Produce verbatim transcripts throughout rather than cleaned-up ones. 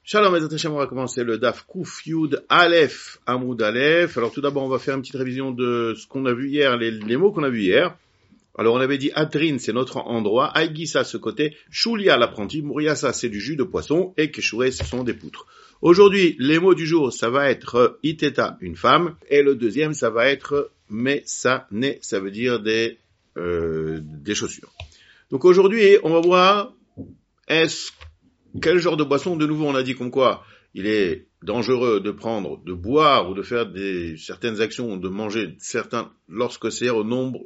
Shalom, Bezrat Hashem, on va commencer le Daf Kuf Yud Aleph Amoud Aleph. Alors tout d'abord, on va faire une petite révision de ce qu'on a vu hier, les, les mots qu'on a vus hier. Alors on avait dit Adrin, c'est notre endroit, Aïgisa, ce côté, Shulia, l'apprenti, Mouriasa, c'est du jus de poisson, et Keshure, ce sont des poutres. Aujourd'hui, les mots du jour, ça va être Iteta, une femme, et le deuxième, ça va être Mesane, ça veut dire des, euh, des chaussures. Donc aujourd'hui, on va voir, est-ce quel genre de boisson? De nouveau, on a dit comme quoi il est dangereux de prendre, de boire ou de faire des, certaines actions, de manger certains, lorsque c'est au nombre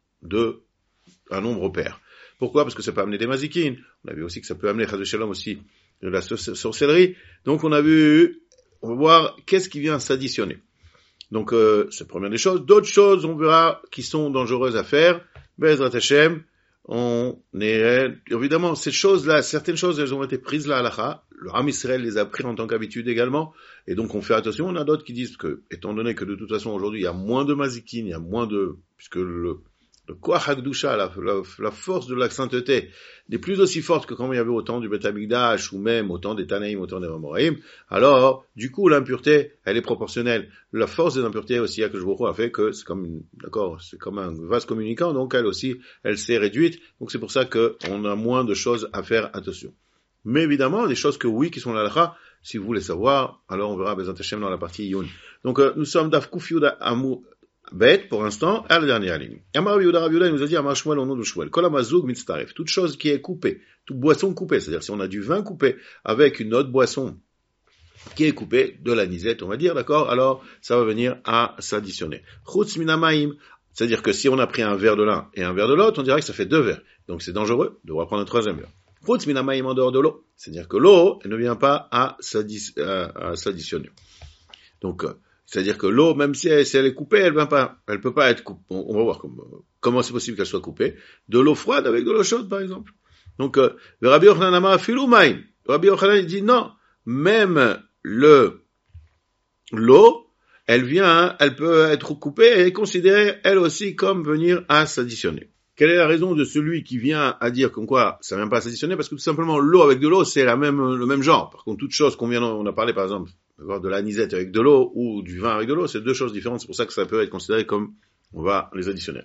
de, un nombre pair. Pourquoi? Parce que ça peut amener des mazikines. On a vu aussi que ça peut amener, Chaz Shalom aussi, de la sorcellerie. Donc on a vu, on va voir qu'est-ce qui vient s'additionner. Donc, euh, c'est la première des choses. D'autres choses, on verra, qui sont dangereuses à faire. Bezrat Hashem. On est, évidemment, ces choses-là, certaines choses, elles ont été prises là à l'Alacha. Le Ham Israël les a pris en tant qu'habitude également. Et donc, on fait attention. On a d'autres qui disent que, étant donné que de toute façon, aujourd'hui, il y a moins de mazikines, il y a moins de, puisque le, le Koach HaKdusha, la, la, la force de la sainteté, n'est plus aussi forte que quand il y avait autant du Beth Amikdash, ou même autant des Tanaïm, autant des Amoraïm. Alors, du coup, l'impureté, elle est proportionnelle. La force des impuretés aussi, que je vous a fait que c'est comme, une, d'accord, c'est comme un vase communicant, donc elle aussi, elle s'est réduite. Donc c'est pour ça que on a moins de choses à faire attention. Mais évidemment, des choses que oui, qui sont la halakha, si vous voulez savoir, alors on verra Bezrat Hashem dans la partie Yun. Donc, euh, nous sommes Daf Kuf Yud Amou Bet, pour l'instant, à la dernière ligne. Amar Rabbi Yehuda, Rabbi Yehuda, il nous a dit, Amar Shmuel, au nom de Shmuel, Kol Hamazug Mitztaref, toute chose qui est coupée, toute boisson coupée, c'est-à-dire si on a du vin coupé avec une autre boisson qui est coupée, de la nisette, on va dire, d'accord, alors ça va venir à s'additionner. Chutz minamaim, c'est-à-dire que si on a pris un verre de l'un et un verre de l'autre, on dirait que ça fait deux verres. Donc c'est dangereux de reprendre un troisième verre. Chutz minamaim en dehors de l'eau, c'est-à-dire que l'eau, elle ne vient pas à, s'addi- à, à s'additionner. Donc, c'est-à-dire que l'eau, même si elle, si elle est coupée, elle vient pas, elle peut pas être coupée. On, on va voir comment, comment c'est possible qu'elle soit coupée. De l'eau froide avec de l'eau chaude, par exemple. Donc, euh, le Rabbi Yochanan Amar Afilu Maim. Le Rabbi Yochanan, il dit non. Même le, l'eau, elle vient, elle peut être coupée et est considérée, elle aussi, comme venir à s'additionner. Quelle est la raison de celui qui vient à dire comme quoi ça vient pas à s'additionner? Parce que tout simplement, l'eau avec de l'eau, c'est la même, le même genre. Par contre, toute chose qu'on vient, on a parlé, par exemple, de la nisette avec de l'eau ou du vin avec de l'eau, c'est deux choses différentes. C'est pour ça que ça peut être considéré comme on va les additionner.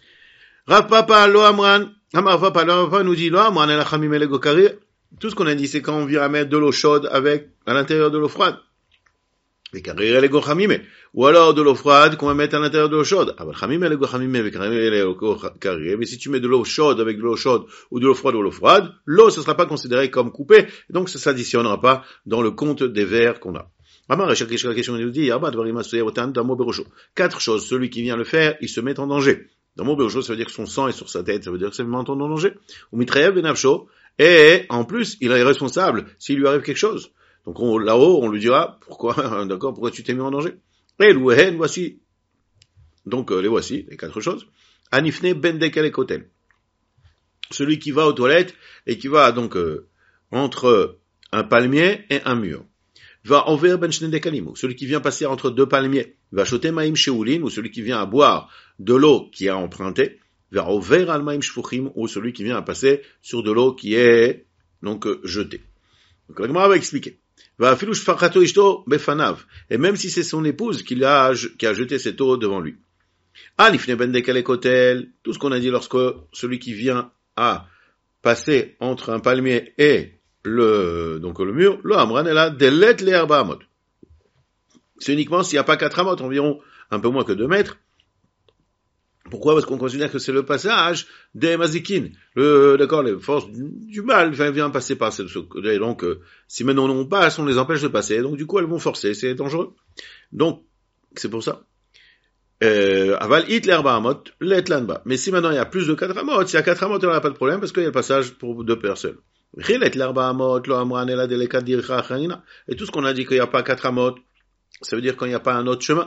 Rav Papa lo amran, Amar Papa lo Papa nous dit lo amran el achamim el gokarir. Tout ce qu'on a dit, c'est quand on vient à mettre de l'eau chaude avec à l'intérieur de l'eau froide. Les karir el gochamim, ou alors de l'eau froide qu'on va mettre à l'intérieur de l'eau chaude. Aval chamim el gochamim avec karir. Mais si tu mets de l'eau chaude avec de l'eau chaude ou de l'eau froide ou de l'eau froide, l'eau ne sera pas considérée comme coupée, donc ça s'additionnera pas dans le compte des verres qu'on a. Quatre choses, celui qui vient le faire, il se met en danger. Dans mon bercho, ça veut dire que son sang est sur sa tête, ça veut dire que c'est met en danger. Et en plus, il est responsable s'il lui arrive quelque chose. Donc on, là-haut, on lui dira, pourquoi, d'accord, pourquoi tu t'es mis en danger? Et l'ouhen, voici. Donc euh, les voici, les quatre choses. Anifne ben dekel kotel. Celui qui va aux toilettes et qui va donc euh, entre un palmier et un mur. Va envers ben shnedekalim, celui qui vient passer entre deux palmiers. Va choter maim sheulin, ou celui qui vient à boire de l'eau qui a emprunté. Va envers al maim shfuchim, ou celui qui vient à passer sur de l'eau qui est donc euh, jetée. Donc la Gemara va expliquer. Va filouch farato ishto befanav, et même si c'est son épouse qui a qui a jeté cette eau devant lui. Alifne ben dekale kotel, tout ce qu'on a dit lorsque celui qui vient à passer entre un palmier et le, donc le mur, le amran est là, delet le arba amot. C'est uniquement s'il n'y a pas quatre amot, environ un peu moins que deux mètres. Pourquoi? Parce qu'on considère que c'est le passage des mazikines. Le, d'accord, les forces du, du mal viennent passer par ce côté. Donc, euh, si maintenant on passe, on les empêche de passer. Donc, du coup, elles vont forcer. C'est dangereux. Donc, c'est pour ça. Euh, aval it l'herba amot, let l'anba. Mais si maintenant il y a plus de quatre amot, s'il y a quatre amot, il n'y aura pas de problème parce qu'il y a le passage pour deux personnes. Et tout ce qu'on a dit qu'il n'y a pas quatre amot, ça veut dire qu'il n'y a pas un autre chemin.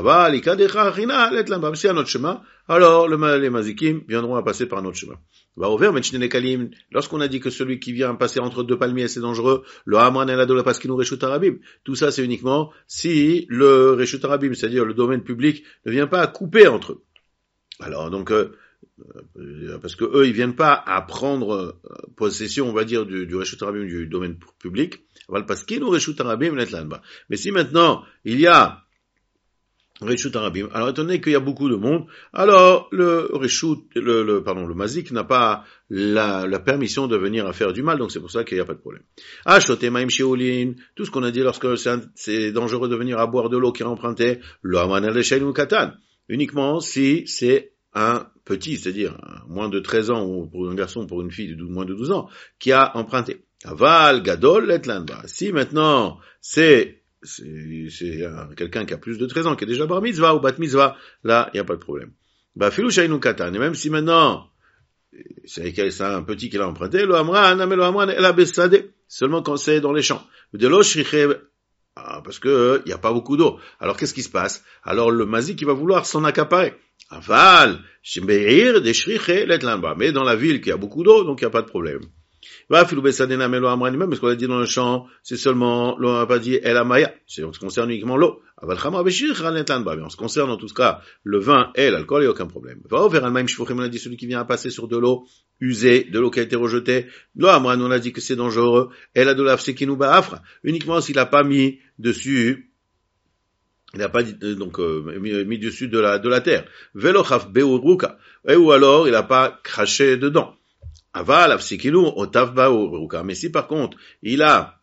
Si un autre chemin, alors le, les mazikim viendront à passer par un autre chemin. Lorsqu'on a dit que celui qui vient passer entre deux palmiers c'est dangereux, le hamran et la dola paskinu reshut harabim. Tout ça c'est uniquement si le reshut harabim, c'est-à-dire le domaine public, ne vient pas à couper entre eux. Alors donc euh, euh, parce que eux, ils viennent pas à prendre euh, possession, on va dire, du, du Reshut Harabim, du domaine public. Parce qu'il nous Reshut Harabim net là-bas. Mais si maintenant, il y a Reshut Harabim, alors étant donné qu'il y a beaucoup de monde, alors le Reshut, le, le, pardon, le Mazik n'a pas la, la permission de venir à faire du mal, donc c'est pour ça qu'il n'y a pas de problème. Ah, Shotemaim Sheolin, tout ce qu'on a dit lorsque c'est, un, c'est dangereux de venir à boire de l'eau qui est empruntée, le Haman al-Shein ou Katan, uniquement si c'est un petit, c'est-à-dire moins de treize ans, ou pour un garçon, pour une fille de moins de douze ans, qui a emprunté. Aval, Gadol, Letlanba. Si maintenant, c'est C'est, c'est euh, quelqu'un qui a plus de treize ans, qui est déjà bar mitzvah ou bat mitzvah, là, il n'y a pas de problème. Bah, filou shainu katan, et même si maintenant, c'est, c'est un petit qui l'a emprunté, lo amran, mais lo amran, el abessade, seulement quand c'est dans les champs. De l'eau shriche, ah, parce que, il n'y a pas beaucoup d'eau. Alors, qu'est-ce qui se passe? Alors, le mazik, qui va vouloir s'en accaparer. Aval, shimbeir, de shriche, letlanba. Mais dans la ville, qui a beaucoup d'eau, donc il n'y a pas de problème. Va filou besadena melo amran même parce qu'on a dit dans le champ c'est seulement l'eau n'a pas dit el amaya c'est on se concerne uniquement l'eau aval khamar beshir khalentan ba mais on se concerne en tout cas le vin et l'alcool il y a aucun problème va over al maim shfuchim on a dit celui qui vient à passer sur de l'eau usée de l'eau qui a été rejetée l'eau amran on a dit que c'est dangereux elle a de l'afsekinu ba'afra uniquement s'il a pas mis dessus il n'a pas dit, donc euh, mis, mis dessus de la de la terre velo khaf beuruka et ou alors il n'a pas craché dedans. Aval, afsikilou, otavba, uruka. Mais si par contre, il a,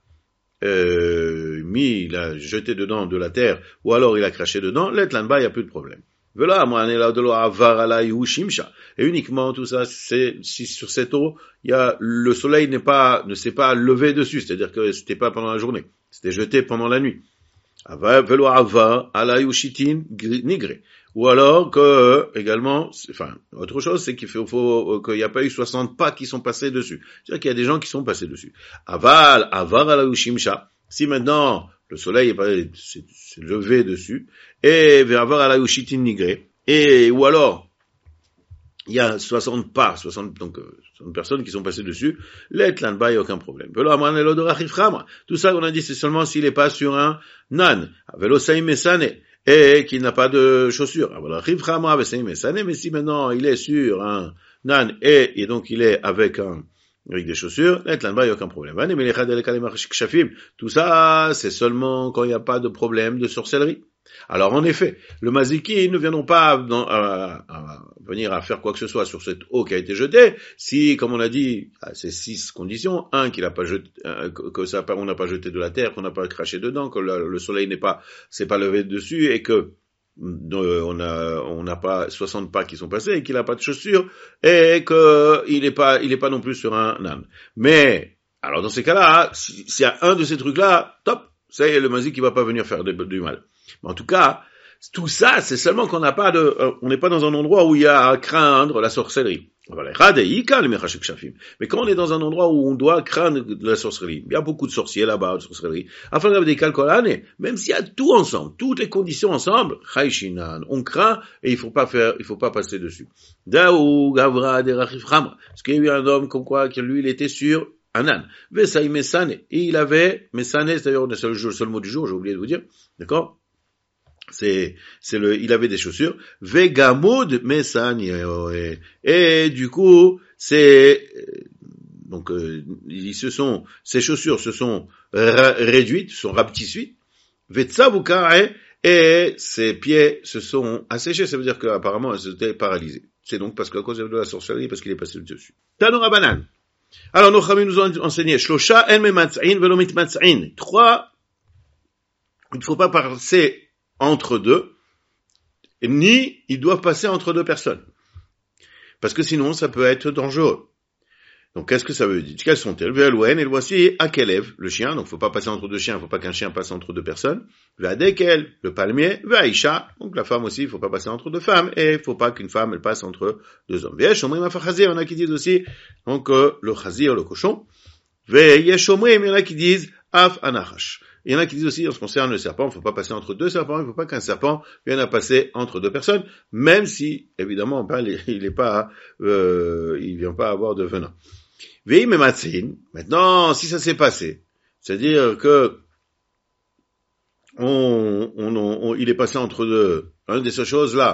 euh, mis, il a jeté dedans de la terre, ou alors il a craché dedans, l'etlanba, il n'y a plus de problème. Voilà, moi, on est là de l'eau avar alay ou shimsha. Et uniquement tout ça, c'est, si sur cette eau, il y a, le soleil n'est pas, ne s'est pas levé dessus, c'est-à-dire que c'était pas pendant la journée. C'était jeté pendant la nuit. Avar, velo avar alay ou shitin nigre. Ou alors que, également, enfin, autre chose, c'est qu'il faut, faut qu'il n'y a pas eu soixante pas qui sont passés dessus. C'est-à-dire qu'il y a des gens qui sont passés dessus. Aval, avar ala ushimsha. Si maintenant, le soleil est pas, c'est, c'est levé dessus, et vers avar ala ushitin nigré, et, ou alors, il y a soixante pas, soixante, donc, soixante personnes qui sont passées dessus, l'etlanba, il n'y a aucun problème. Tout ça, on a dit, c'est seulement s'il n'est pas sur un nan. Velo saim mesane. Et qu'il n'a pas de chaussures. Mais si maintenant il est sur un nan et, et donc il est avec un, avec des chaussures, il n'y a aucun problème. Tout ça, c'est seulement quand il n'y a pas de problème de sorcellerie. Alors en effet, le maziki ne viendront pas dans, à, à venir à faire quoi que ce soit sur cette eau qui a été jetée, si, comme on a dit, à ces six conditions, un, qu'il n'a pas jeté, que ça, on n'a pas jeté de la terre, qu'on n'a pas craché dedans, que le, le soleil n'est pas, s'est pas levé dessus, et que euh, on a, on n'a pas soixante pas qui sont passés, et qu'il n'a pas de chaussures, et que il n'est pas, il n'est pas non plus sur un âne. Mais, alors dans ces cas-là, s'il y a un de ces trucs-là, top, c'est le mazik qui va pas venir faire de, du mal. Mais en tout cas, tout ça, c'est seulement qu'on n'a pas de, euh, on n'est pas dans un endroit où il y a à craindre la sorcellerie. Mais quand on est dans un endroit où on doit craindre la sorcellerie, il y a beaucoup de sorciers là-bas, de sorcellerie. Afin d'avoir des calculs, même s'il y a tout ensemble, toutes les conditions ensemble, on craint et il faut pas faire, il faut pas passer dessus. Daou, Gavra, Derachif Ramra. Parce qu'il y a eu un homme comme quoi, que lui, il était sur un âne. Vesaï Messane. Et il avait, Messane, c'est d'ailleurs le seul, le seul mot du jour, j'ai oublié de vous dire. D'accord? C'est, c'est le, il avait des chaussures. Vegamod Messane. Et du coup, c'est, donc, euh, ils se sont, ces chaussures se sont ra- réduites, se sont rapetissues. Vetsavuka, et ses pieds se sont asséchés. Ça veut dire qu'apparemment, elles étaient paralysées. C'est donc parce qu'à cause de la sorcellerie, parce qu'il est passé dessus. Tanora Banan. Alors, nos chamis nous ont enseigné, Shlosha en mematz'in velo mitmatz'in. Trois, il ne faut pas passer entre deux, ni ils doivent passer entre deux personnes. Parce que sinon, ça peut être dangereux. Donc, qu'est-ce que ça veut dire? Quelles sont-elles? Ve'alouen, et voici Akelev, le chien. Donc, il ne faut pas passer entre deux chiens, il ne faut pas qu'un chien passe entre deux personnes. Ve'adekel, le palmier. Ve'aisha, donc la femme aussi, il ne faut pas passer entre deux femmes. Et il ne faut pas qu'une femme, elle passe entre deux hommes. Ve'yeshomrim afachazir, il y en a qui disent aussi, donc, euh, le chazir, le cochon. Ve'yeshomrim, il y en a qui disent af anachash. Il y en a qui disent aussi, en ce qui concerne le serpent, il ne faut pas passer entre deux serpents, il ne faut pas qu'un serpent vienne à passer entre deux personnes, même si, évidemment, il n'est pas, euh, il vient pas avoir de venin. Vei mematzin. Maintenant, si ça s'est passé, c'est-à-dire que on, on, on, il est passé entre deux, une de ces choses-là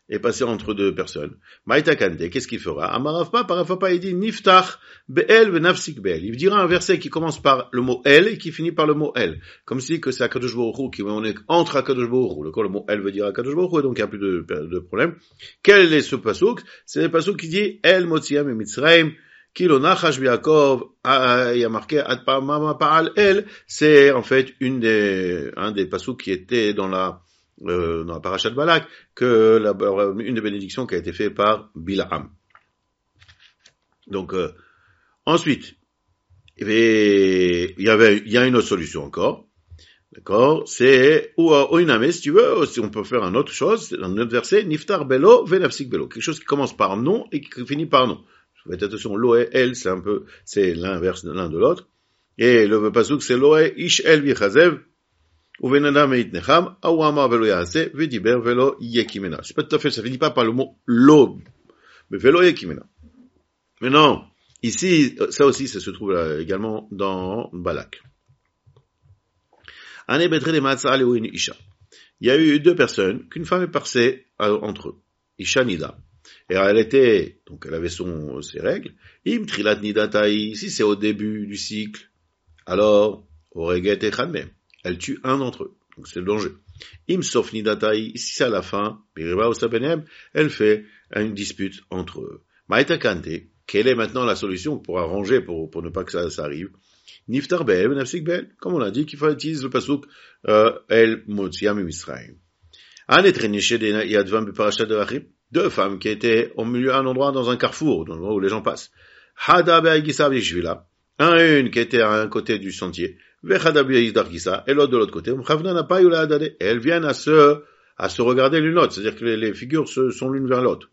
et passer entre deux personnes. Maïta Kante, qu'est-ce qu'il fera? Amarafpa, parafapa, il dit Niftach be'el ve'nafsik be'el. Il dira un verset qui commence par le mot el et qui finit par le mot el. Comme si que c'est Akadosh Baruch Hu, qui on est entre Akadosh Baruch Hu. Le, le mot el veut dire Akadosh Baruch Hu, donc il n'y a plus de, de problème. Quel est ce pasuk? C'est le pasuk qui dit El Motziam et Mitzrayim. Kilo Nachash Biakov, il y a marqué Ad Pa'al El. C'est en fait une des, un des pasuk qui était dans la Euh, dans la parasha de Balak, que la, une des bénédictions qui a été faite par Bilaam. Donc, euh, ensuite, il y avait, il y a une autre solution encore, d'accord, c'est, ou, ou une amé, si tu veux, si on peut faire une autre chose, dans notre verset, Niftar Belo, Venafsik Belo, quelque chose qui commence par non et qui finit par non. Faites attention, lo et el, c'est un peu, c'est l'inverse de l'un de l'autre, et le pasuk, c'est lo et ish el vichazev, c'est pas tout à fait, ça finit pas par le mot lo, mais velo yekimena. Mais non, ici, ça aussi, ça se trouve là, également dans Balak. Il y a eu deux personnes, qu'une femme est passée entre eux. Isha Nida. Et elle était, donc elle avait son, ses règles. Im trilat nidatai, si c'est au début du cycle, alors, oreget echadmem. Elle tue un d'entre eux. Donc c'est le danger. Im sof nidatai, si c'est à la fin, elle fait une dispute entre eux. Maïta Kante, quelle est maintenant la solution pour arranger, pour, pour ne pas que ça, ça arrive? Niftar be'el, nafsik be'el. Comme on l'a dit, qu'il faut utiliser le pasuk, euh, el motziam Misraim. Deux femmes qui étaient au milieu d'un endroit dans un carrefour, dans l'endroit où les gens passent. Hada be'agisa v'ishvila. Un et une qui était à un côté du sentier. Et l'autre de l'autre côté, et elles viennent à se, à se regarder l'une l'autre, c'est-à-dire que les, les figures se, sont l'une vers l'autre.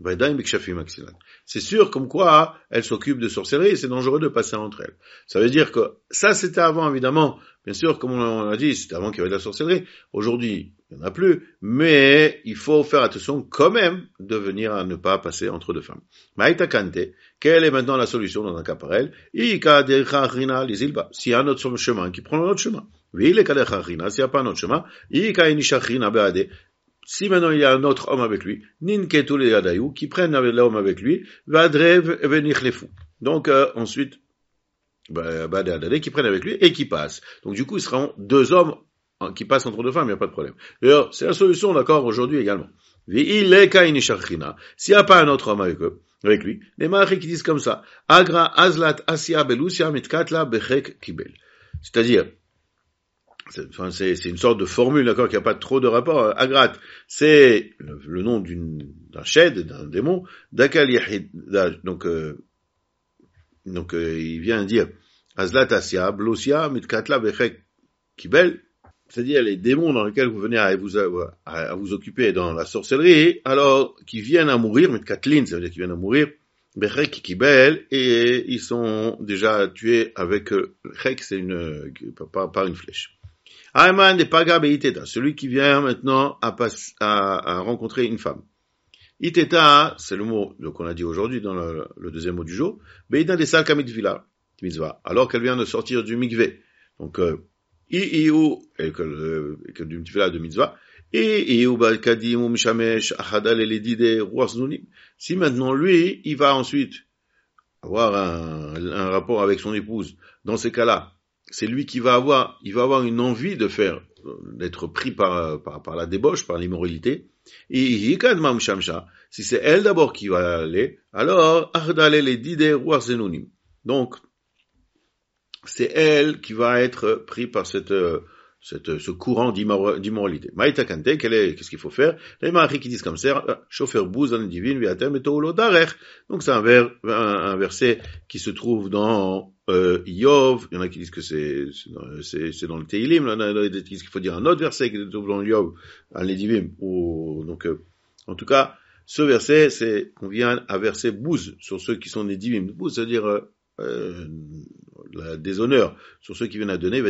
C'est sûr, comme quoi, elles s'occupent de sorcellerie et c'est dangereux de passer entre elles. Ça veut dire que, ça c'était avant évidemment, bien sûr, comme on l'a dit, c'était avant qu'il y avait de la sorcellerie. Aujourd'hui, il n'y en a plus, mais il faut faire attention quand même de venir à ne pas passer entre deux femmes. Maïta Kante, quelle est maintenant la solution dans un cas pareil? Ika derechachrina lizilba. S'il y a un autre chemin, qui prend un autre chemin. Oui, le kadechrina, s'il n'y a pas un autre chemin, Ika inishachrina beade. Si maintenant il y a un autre homme avec lui, ninketu le yadayu, qui prennent l'homme avec lui, vadrev venichlefou. Donc, euh, ensuite, bah, bah, qui prennent avec lui et qui passent. Donc, du coup, ils seront deux hommes qui passent entre deux femmes, il n'y a pas de problème. D'ailleurs, c'est la solution, d'accord, aujourd'hui également. S'il n'y a pas un autre homme avec eux, avec lui, les maris qui disent comme ça, Agra azlat asia belusia mitkatla bechek kibel. C'est-à-dire, c'est, enfin, c'est, c'est une sorte de formule, d'accord, qui n'a pas trop de rapport. Agrat, c'est le, le nom d'une, d'un shed, d'un démon, dakal yahid, donc, euh, donc, euh, il vient dire, azlat asia belusia mitkatla bechek kibel, c'est-à-dire les démons dans lesquels vous venez à vous, à, à vous occuper dans la sorcellerie, alors, qui viennent à mourir, mais Kathleen, ça veut dire qu'ils viennent à mourir, Bechek Kibel, et ils sont déjà tués avec, Chek, c'est une, par, par une flèche. Ayman de Paga Beiteta, celui qui vient maintenant à, pass, à, à rencontrer une femme. Iteta, c'est le mot qu'on a dit aujourd'hui dans le, le deuxième mot du jour, Beiteta de Salka Mitzvah, alors qu'elle vient de sortir du mikvé. Donc, euh, I iu, et que, euh, que du mitzvah de mitzvah, et iu balkadim ou mishamesh achadal eledide ruasnunim. Si maintenant lui, il va ensuite avoir un, un rapport avec son épouse, dans ces cas-là, c'est lui qui va avoir, il va avoir une envie de faire, d'être pris par, par, par la débauche, par l'immoralité. Et hikadma mishamsha, si c'est elle d'abord qui va aller, alors achadal eledide ruasnunim. Donc, c'est elle qui va être prise par cette, cette, ce courant d'immoralité. Maïta Kante, quel est, qu'est-ce qu'il faut faire? Les maris qui disent comme ça, chauffeur bouse en divine, viatem et toolo darech. Donc c'est un, vers, un, un verset qui se trouve dans, euh, Yov. Il y en a qui disent que c'est, c'est, c'est dans le Teilim. Il y en a qui disent qu'il faut dire un autre verset qui se trouve dans Yov, en Nedivim. Ou, donc, euh, en tout cas, ce verset, c'est, qu'on vient à verser bouse sur ceux qui sont Nedivim. Bouse, c'est-à-dire, euh, Euh, la déshonneur sur ceux qui viennent à donner,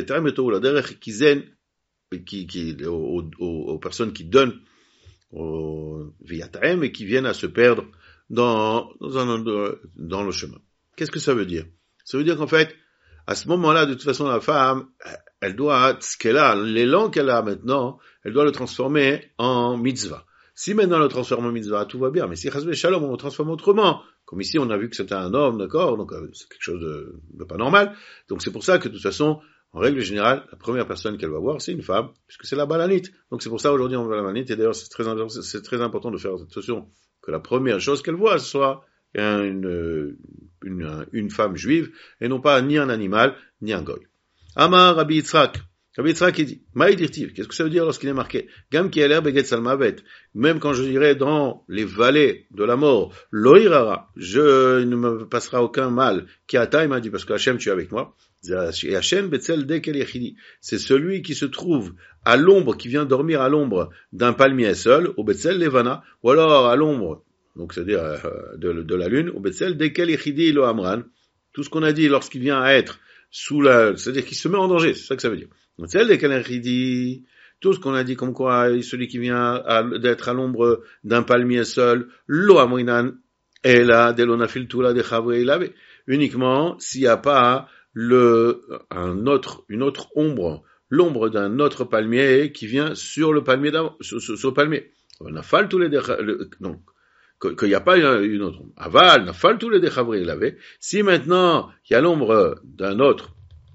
qui, qui, aux, aux, aux personnes qui donnent au viataem et qui viennent à se perdre dans, dans, un, dans le chemin. Qu'est-ce que ça veut dire? Ça veut dire qu'en fait, à ce moment-là, de toute façon, la femme, elle doit, ce qu'elle a, l'élan qu'elle a maintenant, elle doit le transformer en mitzvah. Si maintenant on le transforme en mitzvah, tout va bien. Mais si chas shalom, on le transforme autrement, comme ici on a vu que c'était un homme, d'accord, donc euh, c'est quelque chose de, de pas normal. Donc c'est pour ça que de toute façon, en règle générale, la première personne qu'elle va voir, c'est une femme, puisque c'est la balanite. Donc c'est pour ça aujourd'hui on voit la balanite, et d'ailleurs c'est très, c'est très important de faire attention que la première chose qu'elle voit soit une, une, une femme juive, et non pas ni un animal, ni un goy. Amar Rabbi Yitzhak. Rabbi Yitzhak il dit, Maïdirtiv, qu'est-ce que ça veut dire lorsqu'il est marqué? Gam ki eler beget salmavet. Même quand je dirais dans les vallées de la mort, loirara, je ne me passera aucun mal. Ki ata, il m'a dit, parce que Hachem, tu es avec moi. Et Hachem betzel dekel yechidi. C'est celui qui se trouve à l'ombre, qui vient dormir à l'ombre d'un palmier seul, au betzel levana, ou alors à l'ombre, donc c'est-à-dire de, de la lune, au betzel dekel yechidi lo amran. Tout ce qu'on a dit lorsqu'il vient à être sous la, c'est-à-dire qu'il se met en danger, c'est ça que ça veut dire. Celle de Kalachidi, tout ce qu'on a dit comme quoi, celui qui vient à, d'être à l'ombre d'un palmier seul, lo amrinan, et là, de l'onafil tula de chavre lavé. Uniquement s'il n'y a pas le, un autre, une autre ombre, l'ombre d'un autre palmier qui vient sur le palmier d'avant, sur, sur, sur le palmier. On a fait tous les, donc, qu'il n'y a pas une autre ombre. Aval, n'a fait tous les déchavri lavé. Si maintenant, il y a l'ombre d'un autre,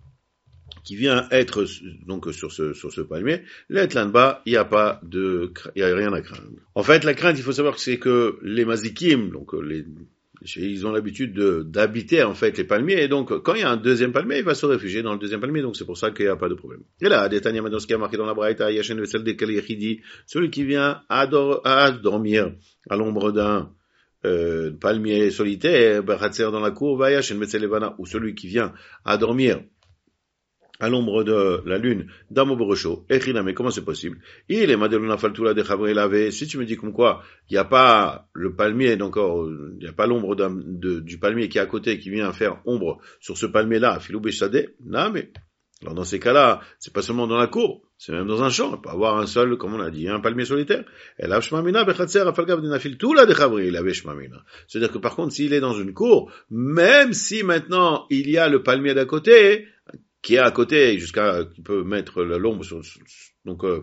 qui vient être donc sur ce sur ce palmier, l'être là-bas, il n'y a pas de, il y a rien à craindre. En fait, la crainte, il faut savoir que c'est que les mazikim, donc les, ils ont l'habitude de d'habiter en fait les palmiers, et donc quand il y a un deuxième palmier, il va se réfugier dans le deuxième palmier, donc c'est pour ça qu'il n'y a pas de problème. Et là, Détania maintenant ce qui a marqué dans la Braïta, Yashen Vesel Dekel Yechidi, celui qui vient à, dor- à dormir à l'ombre d'un euh, palmier solitaire, Bachatzer dans la cour, Yashen Vesel Levana, ou celui qui vient à dormir à l'ombre de la lune, d'Amo Borosho, Echina, mais comment c'est possible? Il est Madeluna Faltula de Chavre Lavé. Si tu me dis comme quoi, il n'y a pas le palmier, donc, il n'y a pas l'ombre de, du palmier qui est à côté, qui vient faire ombre sur ce palmier-là, Filou Béchadé, non, mais, alors dans ces cas-là, c'est pas seulement dans la cour, c'est même dans un champ, on peut avoir un seul, comme on a dit, un palmier solitaire. Et là, Shmamina, Bechatser, Afalgav, Dinafil, tout là de Chavre Lavé, Shmamina. C'est-à-dire que par contre, s'il est dans une cour, même si maintenant il y a le palmier d'à côté, qui est à côté, jusqu'à, qui peut mettre l'ombre sur, donc, euh,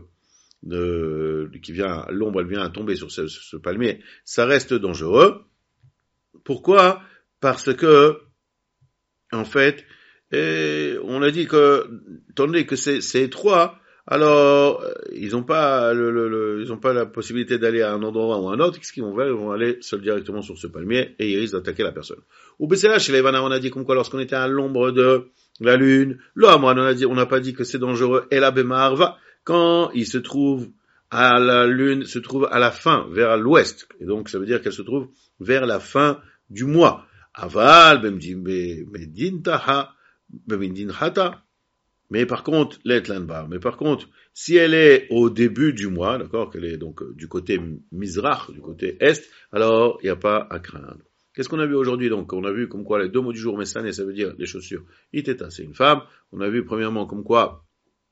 de, qui vient, l'ombre, elle vient à tomber sur ce, ce palmier, ça reste dangereux. Pourquoi? Parce que, en fait, et on a dit que, étant donné que c'est, c'est étroit, alors, ils n'ont pas le, le, le, ils ont pas la possibilité d'aller à un endroit ou à un autre. Qu'est-ce qu'ils vont faire? Ils vont aller seul directement sur ce palmier et ils risquent d'attaquer la personne. Ou B C H, chez les Vanna, on a dit comme quoi lorsqu'on était à l'ombre de la lune, l'homme, on a dit, on n'a pas dit que c'est dangereux. Et la Bemarva, quand il se trouve à la lune, se trouve à la fin, vers l'ouest. Et donc, ça veut dire qu'elle se trouve vers la fin du mois. Aval, bemdin taha, bemdin hata. Mais par contre, l'etlanbar, mais par contre, si elle est au début du mois, d'accord, qu'elle est donc du côté Mizrach, du côté Est, alors il n'y a pas à craindre. Qu'est-ce qu'on a vu aujourd'hui donc? On a vu comme quoi les deux mots du jour, Messané, ça veut dire les chaussures. Iteta, c'est une femme. On a vu premièrement comme quoi,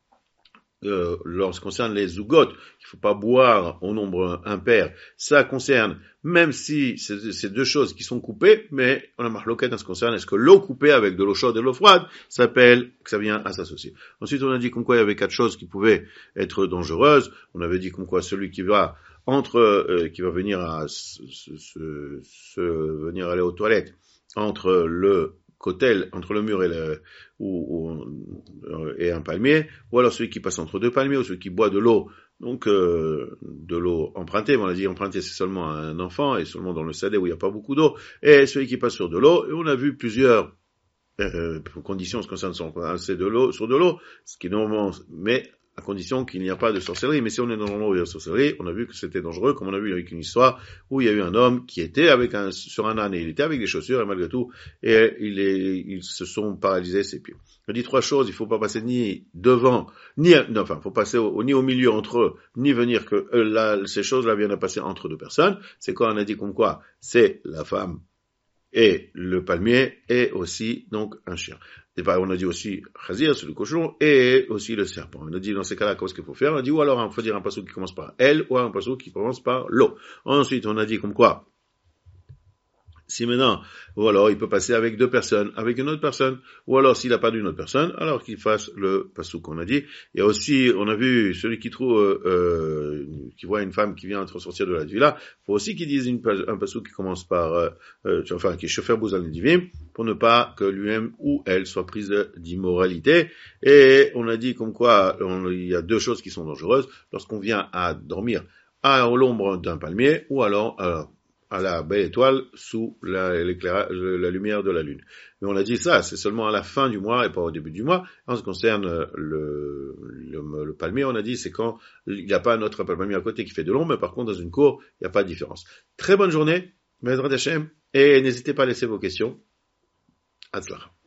euh, lorsqu'on concerne les zougotes, il faut pas boire au nombre impair. Ça concerne, même si c'est, c'est deux choses qui sont coupées, mais on a marloquette en ce qui concerne, est-ce que l'eau coupée avec de l'eau chaude et de l'eau froide s'appelle, que ça vient à s'associer. Ensuite, on a dit comme quoi il y avait quatre choses qui pouvaient être dangereuses. On avait dit comme quoi celui qui va entre, euh, qui va venir à se, se, se, venir aller aux toilettes, entre le cotel, entre le mur et le, ou, ou, et un palmier, ou alors celui qui passe entre deux palmiers, ou celui qui boit de l'eau, donc, euh, de l'eau empruntée, mais on a dit empruntée c'est seulement un enfant, et seulement dans le sadé où il n'y a pas beaucoup d'eau, et celui qui passe sur de l'eau, et on a vu plusieurs, euh, conditions, ce qui concerne c'est de l'eau, sur de l'eau, ce qui est normalement, mais, à condition qu'il n'y a pas de sorcellerie. Mais si on est dans un endroit où il y a de sorcellerie, on a vu que c'était dangereux, comme on a vu avec une histoire où il y a eu un homme qui était avec un, sur un âne, et il était avec des chaussures, et malgré tout, et il est, ils se sont paralysés ses pieds. On dit trois choses, il faut pas passer ni devant, ni, non, enfin, faut passer au, ni au milieu entre eux, ni venir que, euh, là, ces choses-là viennent à passer entre deux personnes. C'est quand on a dit comme quoi, c'est la femme et le palmier, et aussi, donc, un chien. Et bah, on a dit aussi, Khazir, c'est le cochon, et aussi le serpent. On a dit, dans ces cas-là, qu'est-ce qu'il faut faire? On a dit, ou alors, il faut dire un passou qui commence par elle, ou un passou qui commence par l'eau. Ensuite, on a dit comme quoi, Si maintenant, ou alors il peut passer avec deux personnes, avec une autre personne, ou alors s'il n'a pas d'une autre personne, alors qu'il fasse le pasouk qu'on a dit. Il y a aussi, on a vu, celui qui trouve, euh, euh, qui voit une femme qui vient de ressortir de la villa, il faut aussi qu'il dise une, un pasouk qui commence par, euh, euh, enfin, qui est chauffeur bouzal divin, pour ne pas que lui-même ou elle soit prise d'immoralité. Et on a dit comme quoi, on, il y a deux choses qui sont dangereuses, lorsqu'on vient à dormir à l'ombre d'un palmier, ou alors, euh, à la belle étoile sous la, l'éclairage, la lumière de la lune. Mais on a dit ça, c'est seulement à la fin du mois et pas au début du mois. En ce qui concerne le, le, le palmier, on a dit c'est quand il n'y a pas un autre palmier à côté qui fait de l'ombre, mais par contre dans une cour, il n'y a pas de différence. Très bonne journée, Bezrat Hashem, et n'hésitez pas à laisser vos questions. Hatzlach.